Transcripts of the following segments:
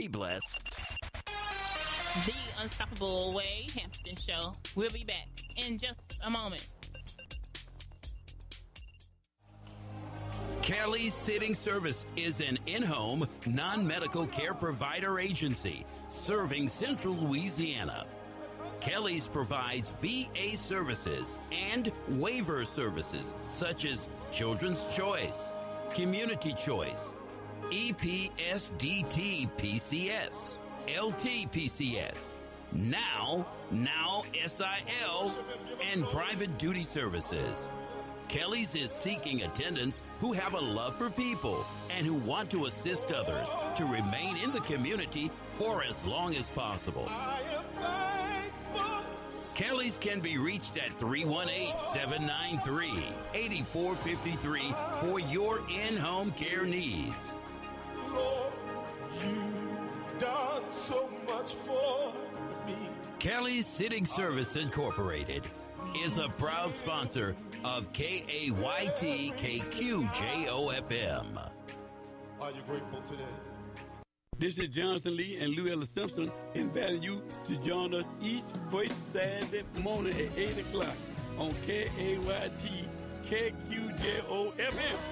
Be blessed. The Unstoppable Wade Hampton Show. We'll be back in just a moment. Kelly's Sitting Service is an in-home, non-medical care provider agency serving Central Louisiana. Kelly's provides VA services and waiver services such as Children's Choice, Community Choice, EPSDT PCS, LT-PCS, Now SIL, and private duty services. Kelly's is seeking attendants who have a love for people and who want to assist others to remain in the community for as long as possible. Kelly's can be reached at 318-793-8453 for your in-home care needs. Lord, you've done so much for me. Kelly's Sitting Service Incorporated is a proud sponsor of KAYT KQJOFM. Are you grateful today? This is Jonathan Lee and Louella Simpson inviting you to join us each first Saturday morning at 8 o'clock on KAYT KQJOFM.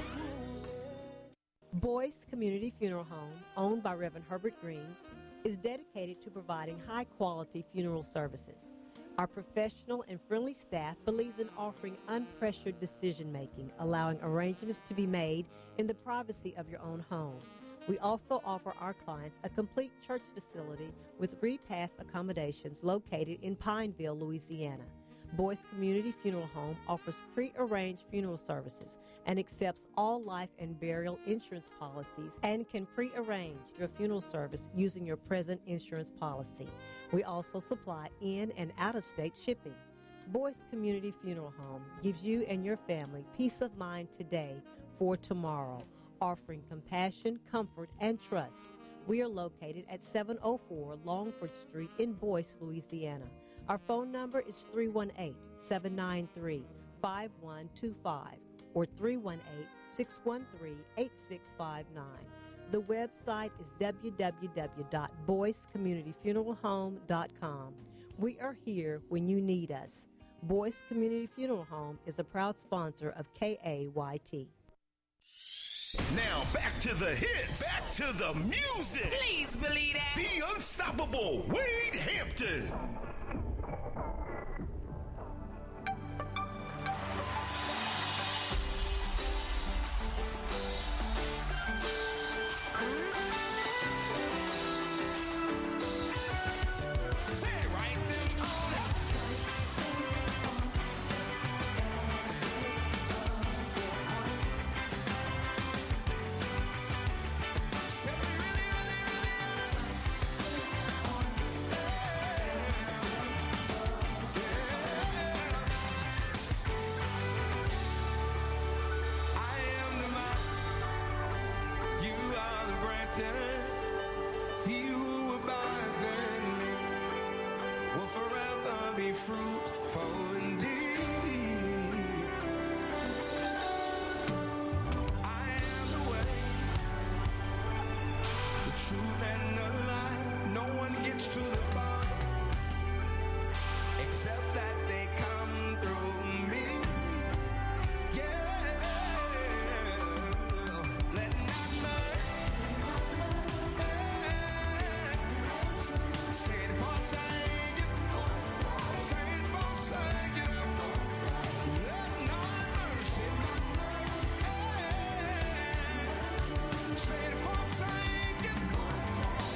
Boyce Community Funeral Home, owned by Reverend Herbert Green, is dedicated to providing high-quality funeral services. Our professional and friendly staff believes in offering unpressured decision-making, allowing arrangements to be made in the privacy of your own home. We also offer our clients a complete church facility with repass accommodations located in Pineville, Louisiana. Boyce Community Funeral Home offers pre-arranged funeral services and accepts all life and burial insurance policies and can pre-arrange your funeral service using your present insurance policy. We also supply in- and out-of-state shipping. Boyce Community Funeral Home gives you and your family peace of mind today for tomorrow, offering compassion, comfort, and trust. We are located at 704 Longford Street in Boyce, Louisiana. Our phone number is 318-793-5125 or 318-613-8659. The website is www.boycecommunityfuneralhome.com. We are here when you need us. Boyce Community Funeral Home is a proud sponsor of KAYT. Now back to the hits. Back to the music. Please believe that. The Unstoppable Wade Hampton. fruitful indeed. I am the way, the truth and the light. No one gets to the Father except that they come through me. Yeah, let not mercy say it forsake you, say it forsake you. Let not mercy say it forsake you.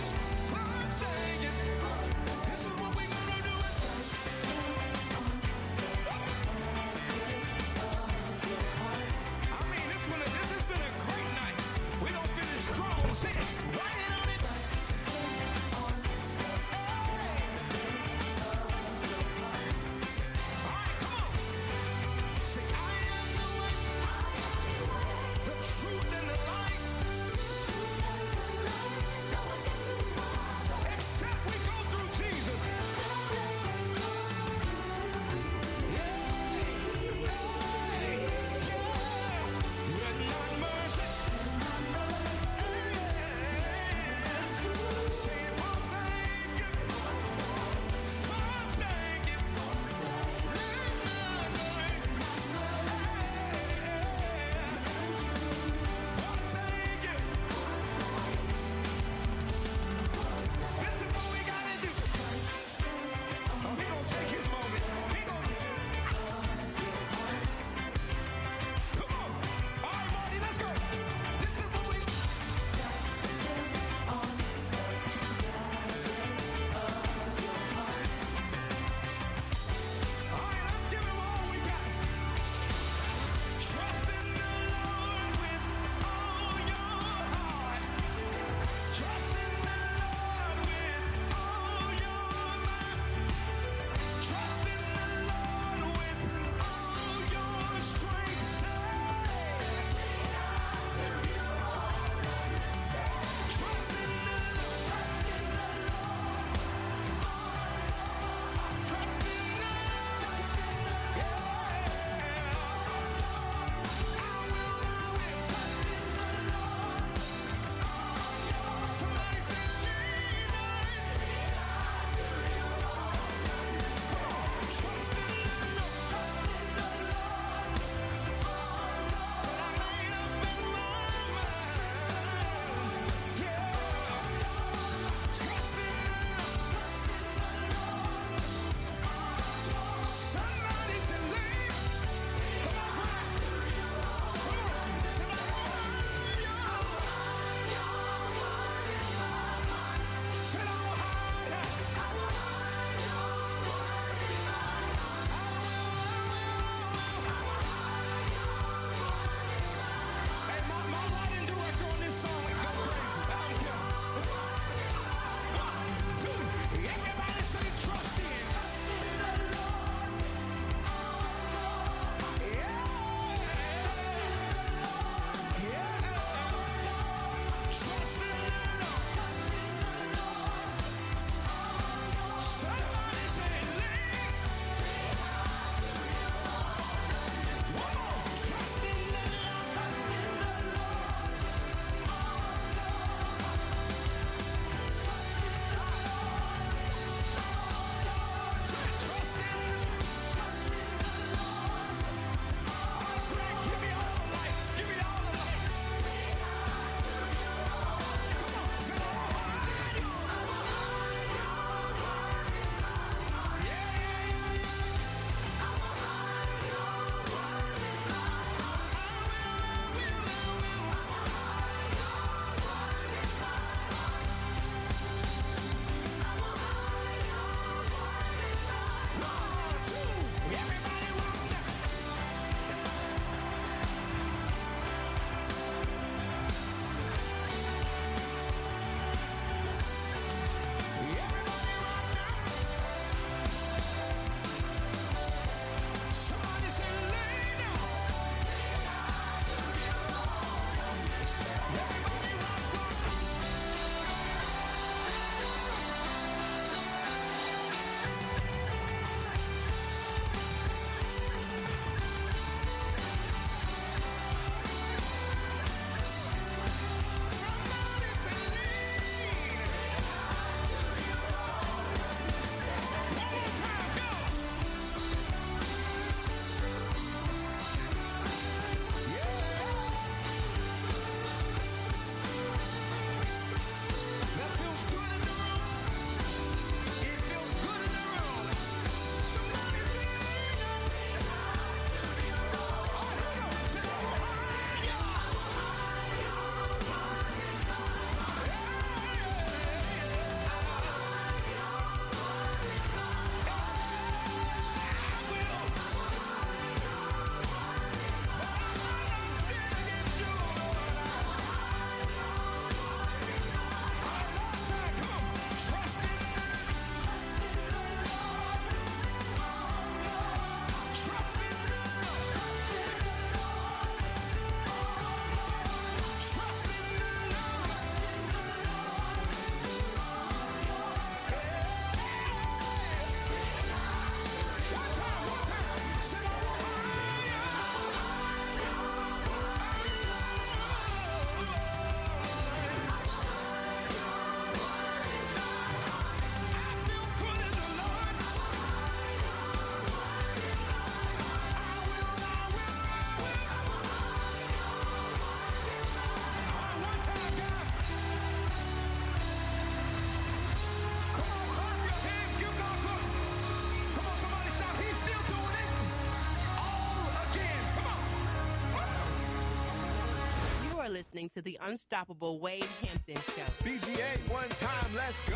listening to the Unstoppable Wade Hampton Show. BGA, one time, let's go.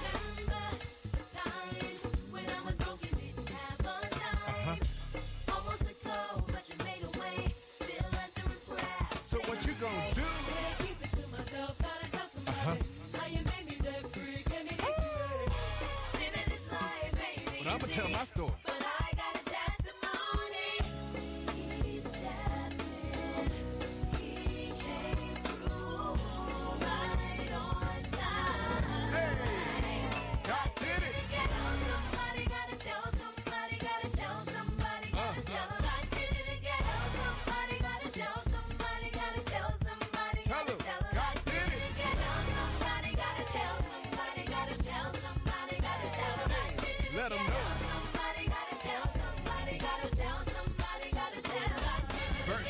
So what you gonna do? Well, I'm gonna tell my story. Let them know. Verse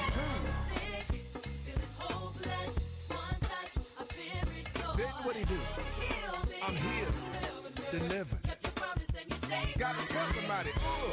2. Then what he do? I'm healed, delivered. Gotta tell somebody.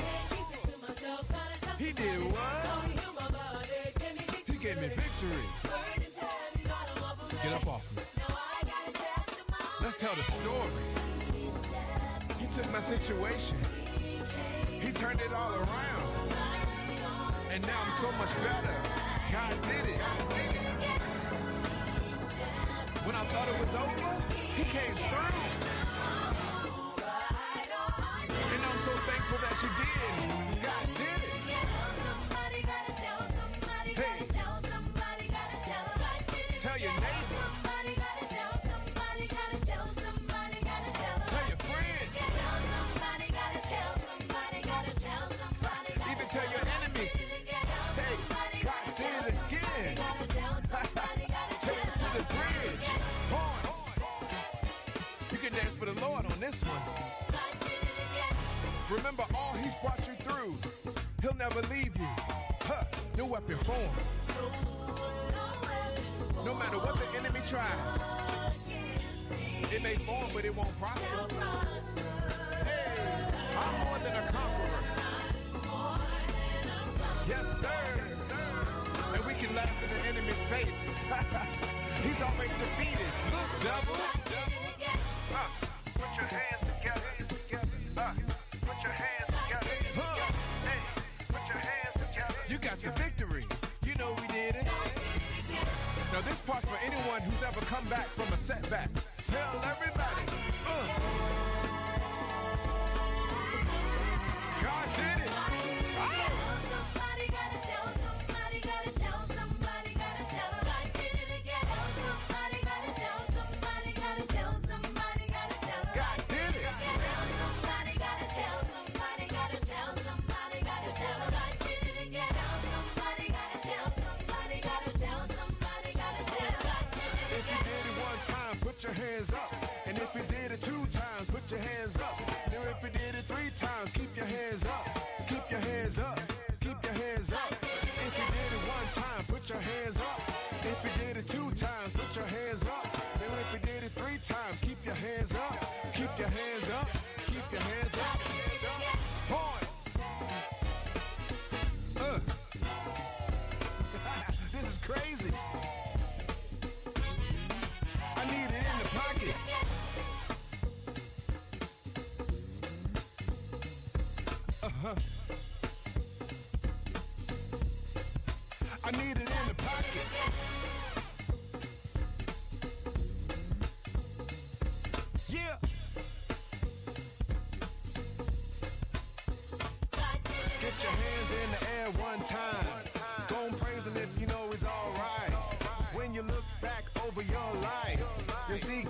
He did what? He gave me victory. Get up off me. Let's tell the story. He took my situation. He turned it all around. And now I'm so much better. God did it. When I thought it was over, he came through. And I'm so thankful that you did. God did it. Hey, tell your neighbor. Tell your friend. Even tell your enemies. Hey, God did it again. Take us to the bridge. Horns. You can dance for the Lord on this one. Remember all he's brought you through. He'll never leave you. Huh, no weapon formed. No matter what the enemy tries. It may form, but it won't prosper. Hey, I'm more than a conqueror. Yes, sir. And we can laugh in the enemy's face. He's already defeated. Look, devil. Put your hands together. Put your hands together. Hey, put your hands together. You got the victory. You know we did it. Now this part's for anyone who's ever come back from a setback. Tell everybody. God did it. Put your hands up. And if you did it 2 times, put your hands up. And if you did it 3 times, keep your hands up. Keep your hands up. Keep your hands up. If you did it 1 time, put your hands up. If you did it 2 times, put your hands up. And if you did it 3 times, keep your hands up. Keep your hands up. Keep your hands up. Horns. This is crazy. I need it in the pocket. I need it in the pocket. Yeah. Get your hands in the air 1 time. Go and praise him if you know he's all right. When you look back over your life, you see